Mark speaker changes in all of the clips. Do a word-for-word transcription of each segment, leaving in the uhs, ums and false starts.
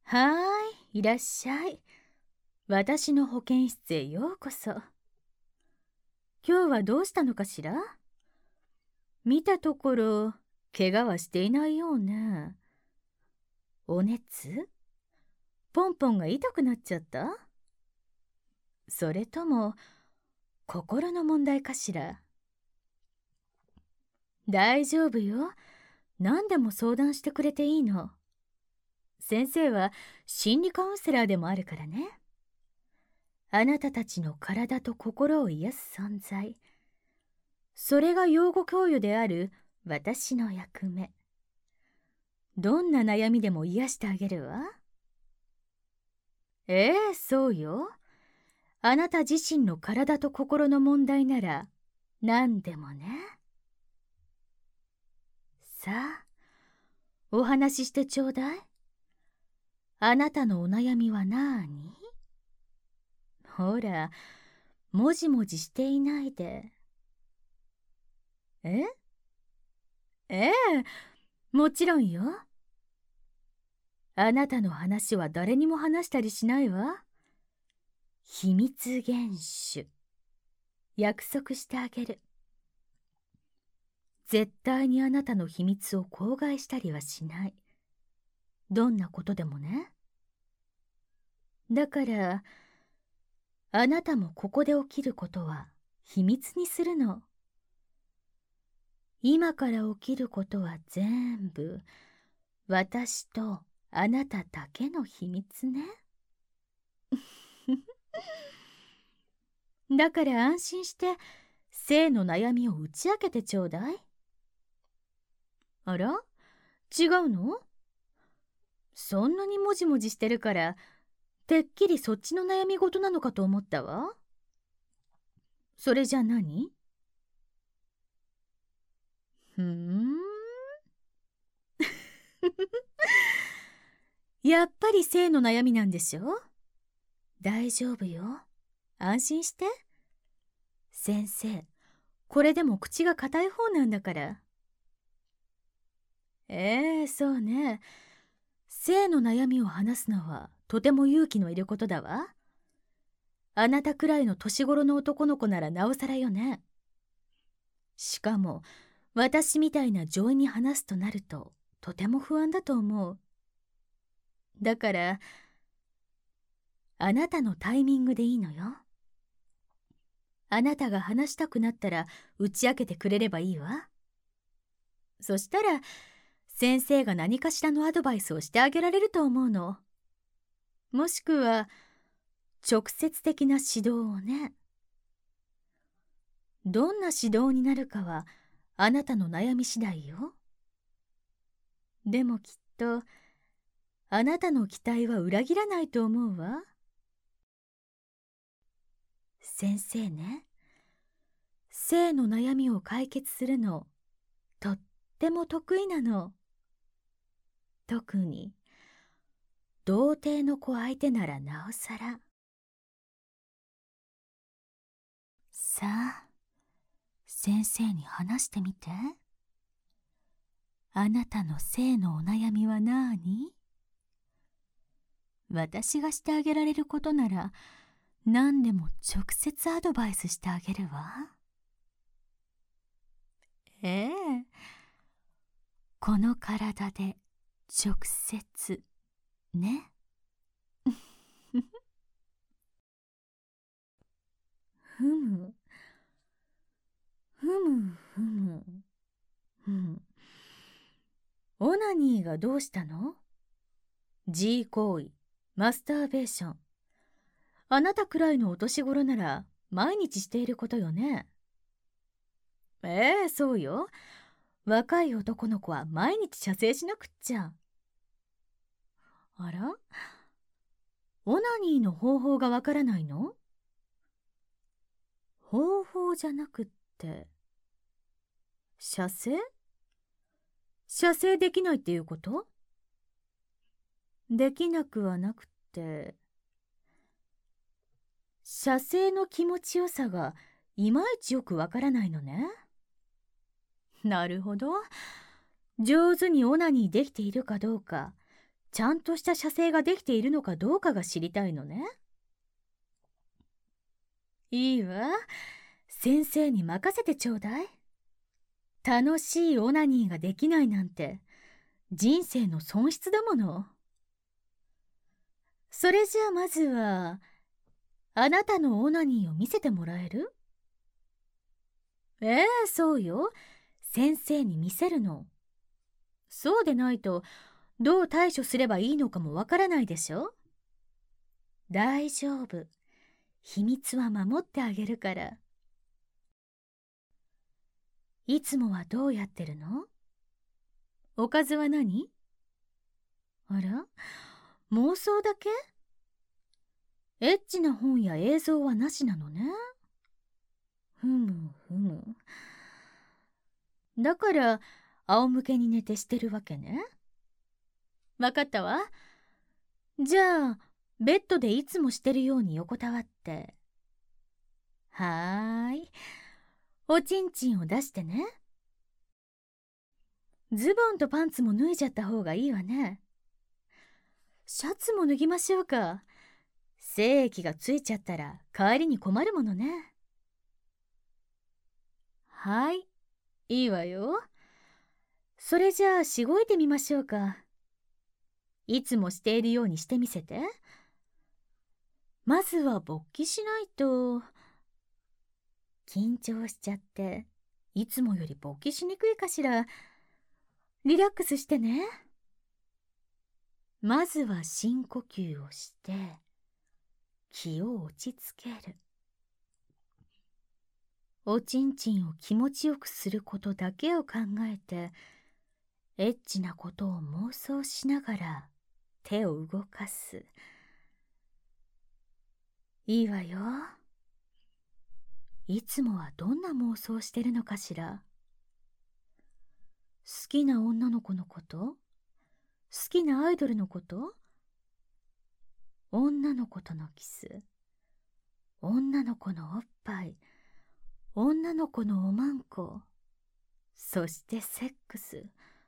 Speaker 1: はーい、いらっしゃい。私の保健室へようこそ。今日はどうしたのかしら？見たところ、怪我はしていないようね。お熱？ポンポンが痛くなっちゃった？それとも、心の問題かしら？大丈夫よ。何でも相談してくれていいの。先生は心理カウンセラーでもあるからね。あなたたちの体と心を癒す存在。それが養護教諭である私の役目。どんな悩みでも癒してあげるわ。ええ、そうよ。あなた自身の体と心の問題なら何でもね。さあ、お話ししてちょうだい。あなたのお悩みはなーに？ほら、もじもじしていないで。え？ええ、もちろんよ。あなたの話は誰にも話したりしないわ。秘密厳守。約束してあげる。絶対にあなたの秘密を口外したりはしない。どんなことでもね。だから、あなたもここで起きることは秘密にするの。今から起きることは全部、私とあなただけの秘密ね。だから安心して、性の悩みを打ち明けてちょうだい。あら？違うの？そんなにもじもじしてるから、てっきりそっちの悩み事なのかと思ったわ。それじゃ何？ふーん。やっぱり性の悩みなんでしょ？大丈夫よ。安心して。先生、これでも口が硬い方なんだから。ええ、そうね。性の悩みを話すのはとても勇気のいることだわ。あなたくらいの年頃の男の子ならなおさらよね。しかも、私みたいな女医に話すとなると、とても不安だと思う。だから、あなたのタイミングでいいのよ。あなたが話したくなったら打ち明けてくれればいいわ。そしたら、先生が何かしらのアドバイスをしてあげられると思うの。もしくは、直接的な指導をね。どんな指導になるかは、あなたの悩み次第よ。でもきっと、あなたの期待は裏切らないと思うわ。先生ね、性の悩みを解決するの、とっても得意なの。特に、童貞の子相手ならなおさら。さあ、先生に話してみて。あなたの性のお悩みはなーに？私がしてあげられることなら、何でも直接アドバイスしてあげるわ。ええ、この体で直接ね。ふむふむふむふむ。オナニーがどうしたの？ G 行為、マスターベーション。あなたくらいのお年頃なら毎日していることよね。ええ、そうよ。若い男の子は毎日射精しなくっちゃ。あら？オナニーの方法がわからないの？方法じゃなくって、射精？射精できないっていうこと？できなくはなくって、射精の気持ちよさがいまいちよくわからないのね。なるほど。上手にオナニーできているかどうか、 ちゃんとした射精ができているのかどうかが知りたいのね。いいわ。先生に任せてちょうだい。楽しいオナニーができないなんて人生の損失だもの。それじゃあまずはあなたのオナニーを見せてもらえる？ええ、そうよ。先生に見せるの。そうでないとどう対処すればいいのかもわからないでしょ。大丈夫。秘密は守ってあげるから。いつもはどうやってるの？おかずは何？あら、妄想だけ？エッチな本や映像はなしなのね。ふむふむ。だから仰向けに寝てしてるわけね。わかったわ。じゃあベッドでいつもしてるように横たわって。はーい。おちんちんを出してね。ズボンとパンツも脱いじゃった方がいいわね。シャツも脱ぎましょうか。精液がついちゃったら帰りに困るものね。はい、いいわよ。それじゃあしごいてみましょうか。いつもしているようにしてみせて。まずは勃起しないと。緊張しちゃっていつもより勃起しにくいかしら。リラックスしてね。まずは深呼吸をして気を落ち着ける。おちんちんを気持ちよくすることだけを考えてエッチなことを妄想しながら手を動かす。いいわよ。いつもはどんな妄想してるのかしら。好きな女の子のこと？好きなアイドルのこと？女の子とのキス、女の子のおっぱい、女の子のおまんこ、そしてセックス。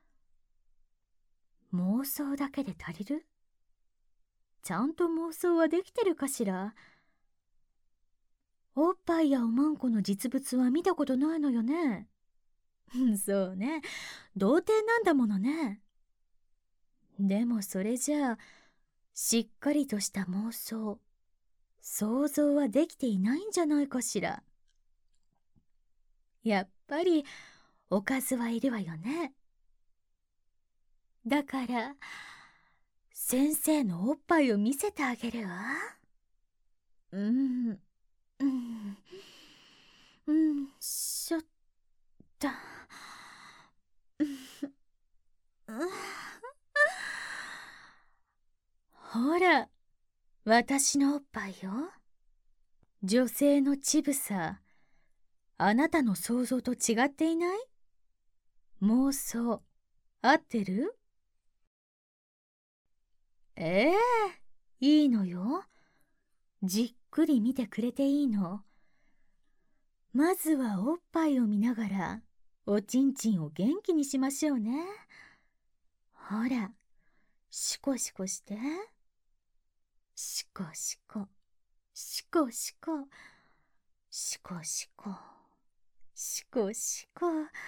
Speaker 1: 妄想だけで足りる？ちゃんと妄想はできてるかしら。おっぱいやおまんこの実物は見たことないのよね。そうね、童貞なんだものね。でもそれじゃあしっかりとした妄想、想像はできていないんじゃないかしら。やっぱりおかずはいるわよね。だから先生のおっぱいを見せてあげるわ。うんうんうんしょったほら私のおっぱいよ。女性の乳房、あなたの想像と違っていない？妄想合ってる？ええ、いいのよ。じっくり見てくれていいの。まずはおっぱいを見ながらおちんちんを元気にしましょうね。ほら、シコシコして。シコシコ、シコシコ、シコシコ、シコシコ。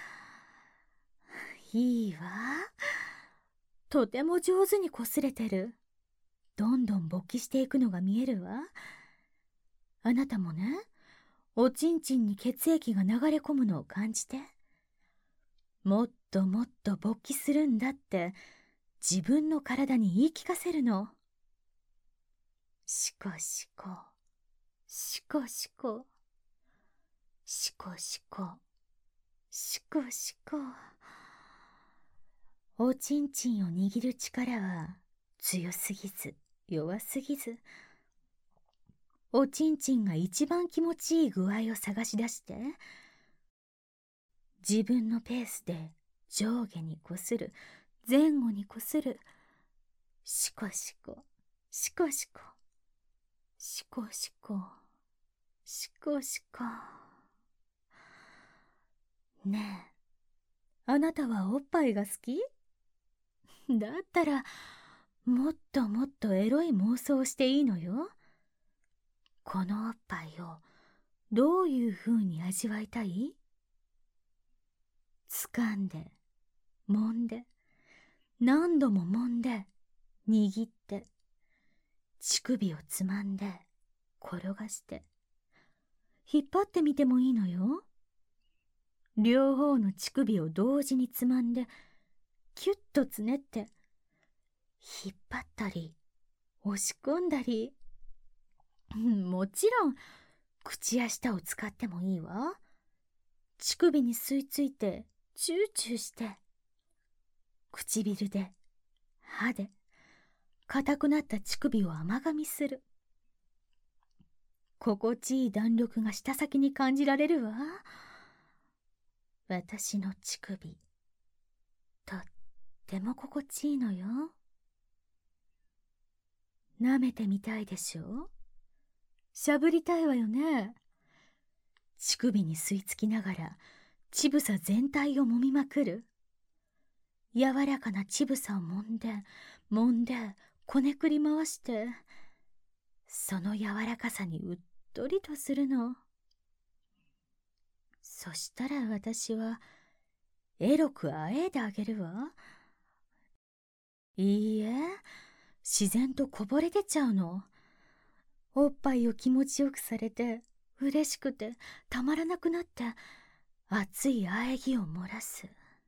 Speaker 1: いいわ。とても上手にこすれてる。どんどん勃起していくのが見えるわ。あなたもね、おちんちんに血液が流れ込むのを感じて。もっともっと勃起するんだって自分の体に言い聞かせるの。シコシコ、シコシコ、シコシコ、シコシコ。おちんちんを握る力は強すぎず弱すぎず、おちんちんが一番気持ちいい具合を探し出して自分のペースで上下にこする、前後にこする。シコシコ、シコシコ、シコシコ、シコシコ。ねえ、あなたはおっぱいが好き？だったらもっともっとエロい妄想をしていいのよ。このおっぱいをどういう風に味わいたい？掴んで、揉んで、何度も揉んで、握って、乳首をつまんで、転がして、引っ張ってみてもいいのよ。両方の乳首を同時につまんで、キュッとつねって、引っ張ったり、押し込んだり、もちろん、口や舌を使ってもいいわ。乳首に吸い付いて、チューチューして、唇で、歯で、硬くなった乳首を甘噛みする。心地いい弾力が舌先に感じられるわ。私の乳首、とっても心地いいのよ。舐めてみたいでしょ？しゃぶりたいわよね。乳首に吸い付きながら、乳房全体を揉みまくる。柔らかな乳房を揉んで、揉んで、こねくり回して、その柔らかさにうっとりとするの。そしたら私は、エロくあえいであげるわ。いいえ、自然とこぼれ出ちゃうの。おっぱいを気持ちよくされて、嬉しくて、たまらなくなって、熱い喘ぎを漏らす。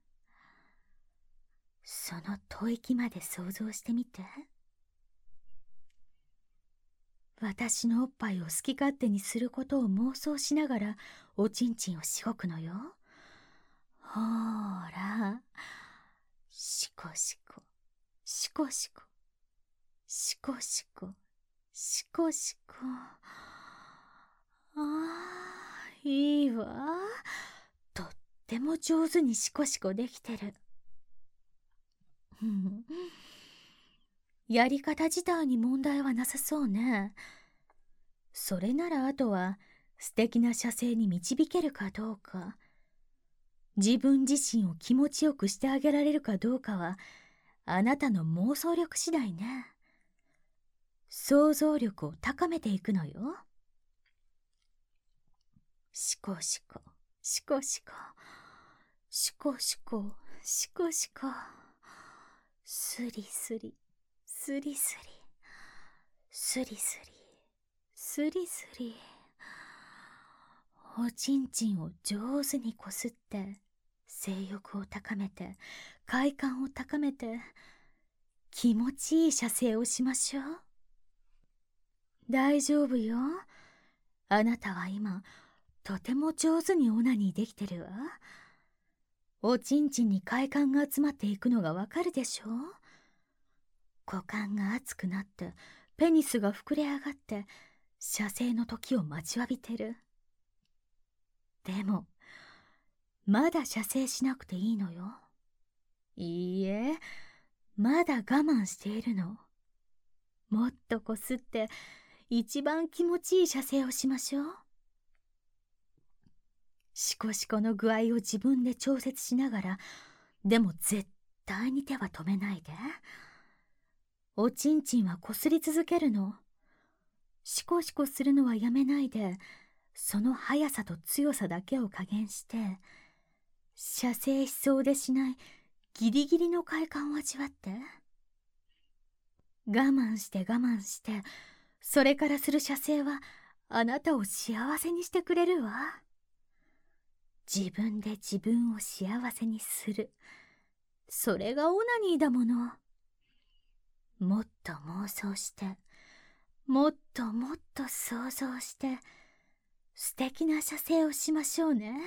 Speaker 1: その吐息まで想像してみて。私のおっぱいを好き勝手にすることを妄想しながらおちんちんをしごくのよ。ほーら、しこしこ、しこしこ、しこしこ、しこしこ。ああ、いいわ。とっても上手にしこしこできてる。やり方自体に問題はなさそうね。それならあとは素敵な射精に導けるかどうか、自分自身を気持ちよくしてあげられるかどうかはあなたの妄想力次第ね。想像力を高めていくのよ。しこしこ、しこしこ、しこしこ、しこしこ、すりすり、すりすり、すりすり、すりすり。おちんちんを上手にこすって、性欲を高めて、快感を高めて、気持ちいい射精をしましょう。大丈夫よ。あなたは今、とても上手にオナニーできてるわ。おちんちんに快感が集まっていくのがわかるでしょ？股間が熱くなって、ペニスが膨れ上がって、射精の時を待ちわびてる。でも、まだ射精しなくていいのよ。いいえ、まだ我慢しているの。もっとこすって、一番気持ちいい射精をしましょう。しこしこの具合を自分で調節しながら、でも絶対に手は止めないで。おちんちんはこすり続けるの。しこしこするのはやめないで、その速さと強さだけを加減して、射精しそうでしないギリギリの快感を味わって。我慢して我慢して、それからする射精はあなたを幸せにしてくれるわ。自分で自分を幸せにする。それがオナニーだもの。もっと妄想して、もっともっと想像して、素敵な射精をしましょうね。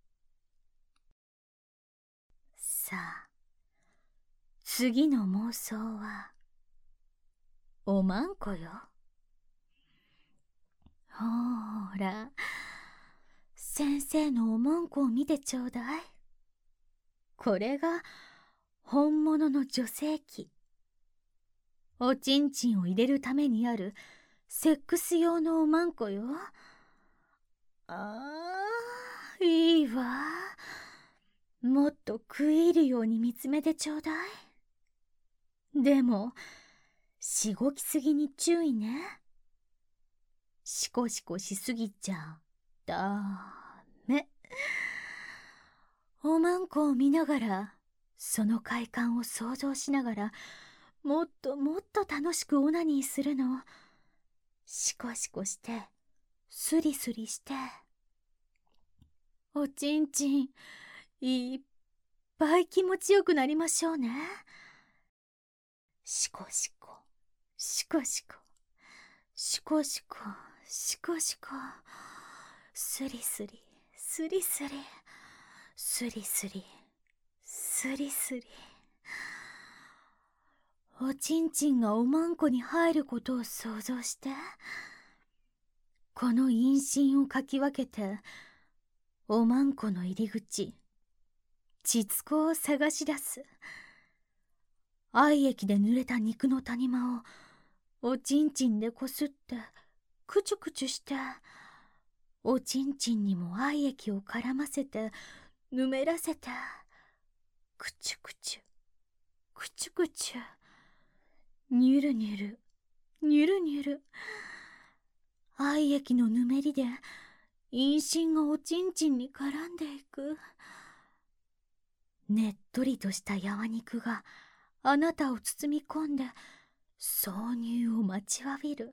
Speaker 1: さあ、次の妄想は、おまんこよ。ほーら、先生のおまんこを見てちょうだい。これが本物の女性器。おちんちんを入れるためにあるセックス用のおまんこよ。ああ、いいわ。もっと食い入るように見つめてちょうだい。でも、 しごきすぎに注意ね。しこしこしすぎちゃダメ。おまんこを見ながら、その快感を想像しながら、もっともっと楽しくオナニーするの。しこしこして、スリスリして。おちんちん、いっぱい気持ちよくなりましょうね。しこしこ、しこしこ、しこしこ、しこしこ、スリスリ、スリスリ、スリスリ、スリスリ。おちんちんがおまんこに入ることを想像して、この陰唇をかき分けて、おまんこの入り口、膣口を探し出す。愛液で濡れた肉の谷間をおちんちんでこすってくちゅくちゅして、おちんちんにも愛液を絡ませてぬめらせて、くちゅくちゅくちゅくちゅ、にゅるにゅるにゅるにゅる。愛液のぬめりで陰唇がおちんちんに絡んでいく。ねっとりとしたやわ肉があなたを包み込んで挿入を待ちわびる。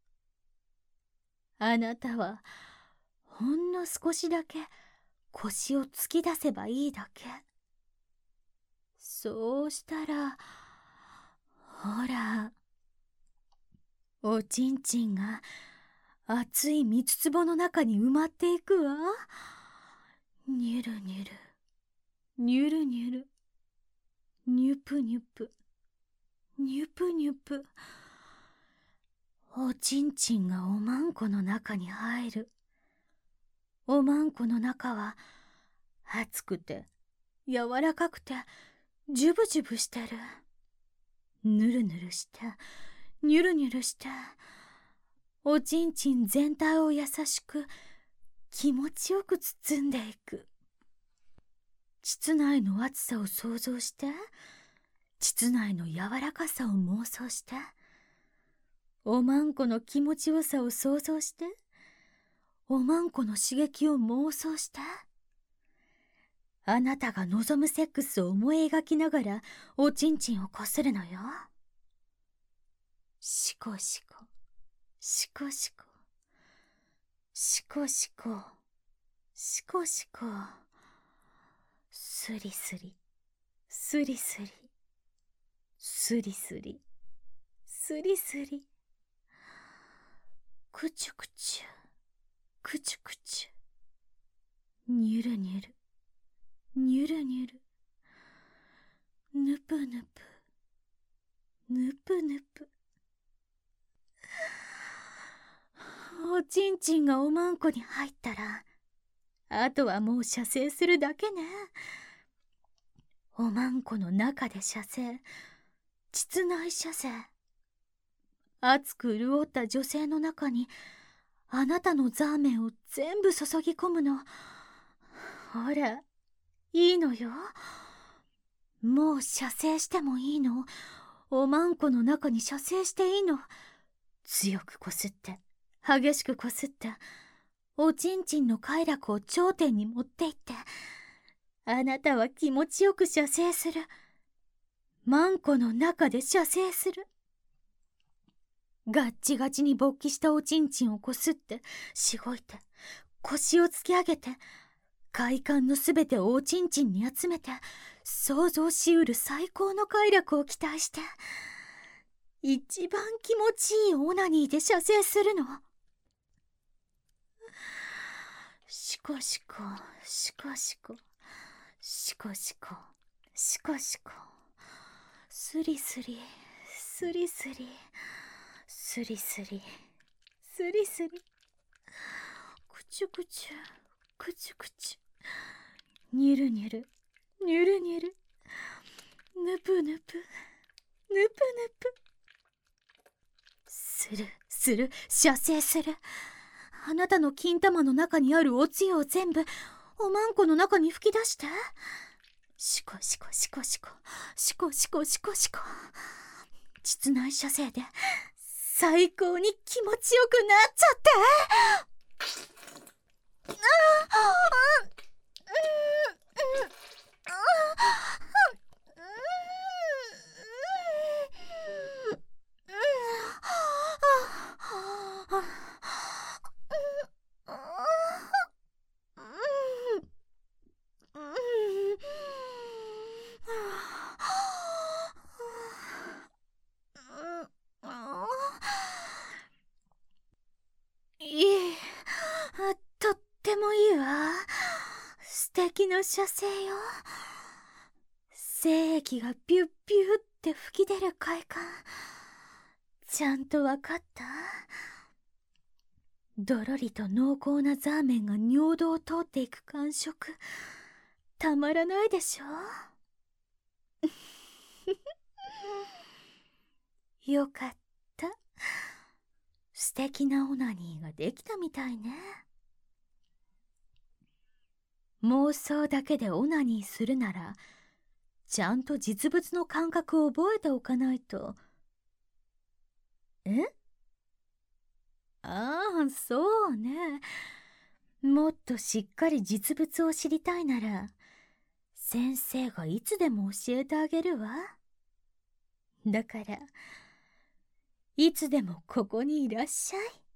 Speaker 1: あなたはほんの少しだけ腰を突き出せばいいだけ。そうしたら、ほら、おちんちんが熱い三つ壺の中に埋まっていくわ。にゅるにゅる、にゅるにゅる、にゅぷにゅぷ、にゅぷにゅぷ。おちんちんがおまんこの中に入る。おまんこの中は熱くて柔らかくてジュブジュブしてる。ぬるぬるしてにゅるにゅるして、おちんちん全体を優しく気持ちよく包んでいく。膣内の熱さを想像して、膣内の柔らかさを妄想して、おまんこの気持ちよさを想像して、おまんこの刺激を妄想して、あなたが望むセックスを思い描きながらおちんちんをこするのよ。しこしこ、しこしこ、しこしこ、しこしこ、スリスリ、スリスリ、スリスリ、スリスリ、くちゅくちゅ、くちゅくちゅ、にゅるにゅる、にゅるにゅる、ぬぷぬぷ、ぬぷぬぷ。おちんちんがおまんこに入ったら、あとはもう射精するだけね。おまんこの中で射精、膣内射精。熱く潤った女性の中にあなたのザーメンを全部注ぎ込むの。ほら、いいのよ。もう射精してもいいの。おまんこの中に射精していいの。強くこすって激しくこすって、おちんちんの快楽を頂点に持っていって、あなたは気持ちよく射精する。マンコの中で射精する。ガッチガチに勃起したおちんちんをこすってしごいて、腰を突き上げて、快感のすべてをおちんちんに集めて、想像しうる最高の快楽を期待して、一番気持ちいいオナニーで射精するの。シコシコ、シコシコ、シコシコ、シコシコ、スリスリ、スリスリ、スリスリ、スリスリ、くちゅくちゅ、くちゅくちゅ、にゅるにゅる、にゅるにゅる、ぬぷぬぷ、ぬぷぬぷ。する、する、射精する。あなたの金玉の中にあるおつゆを全部おまんこの中に吹き出して。シコシコシコシコ、シコシコシコシコ。 膣内射精で最高に気持ちよくなっちゃって。いい、とってもいいわ。素敵な射精よ。精液がピュッピュッって吹き出る快感、ちゃんとわかった？どろりと濃厚なザーメンが尿道を通っていく感触、たまらないでしょ？よかった。素敵なオナニーができたみたいね。妄想だけでオナニーするなら、ちゃんと実物の感覚を覚えておかないと。え？ああ、そうね。もっとしっかり実物を知りたいなら、先生がいつでも教えてあげるわ。だから、いつでもここにいらっしゃい。